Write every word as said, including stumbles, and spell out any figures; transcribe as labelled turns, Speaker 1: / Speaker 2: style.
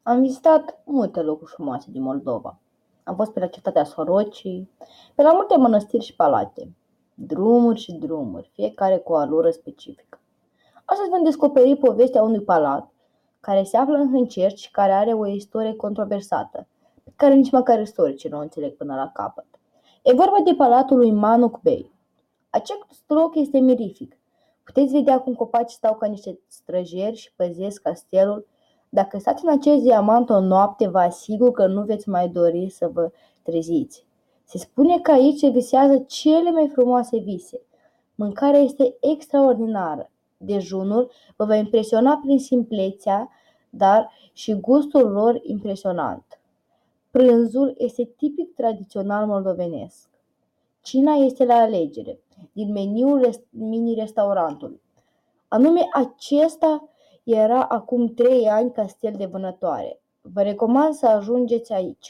Speaker 1: Am vizitat multe locuri frumoase din Moldova. Am fost pe la cetatea Sorocii, pe la multe mănăstiri și palate. Drumuri și drumuri, fiecare cu o alură specifică. Astăzi vom descoperi povestea unui palat care se află în Hâncerci și care are o istorie controversată, pe care nici măcar istoricii nu o înțeleg până la capăt. E vorba de palatul lui Manuk Bey. Acest loc este mirific. Puteți vedea cum copacii stau ca niște străjeri și păzesc castelul. Dacă stați în acest diamant o noapte, vă asigur că nu veți mai dori să vă treziți. Se spune că aici se visează cele mai frumoase vise. Mâncarea este extraordinară. Dejunul vă va impresiona prin simplețea, dar și gustul lor impresionant. Prânzul este tipic tradițional moldovenesc. Cina este la alegere, din meniul mini-restaurantului. Anume acesta era acum trei ani castel de vânătoare. Vă recomand să ajungeți aici.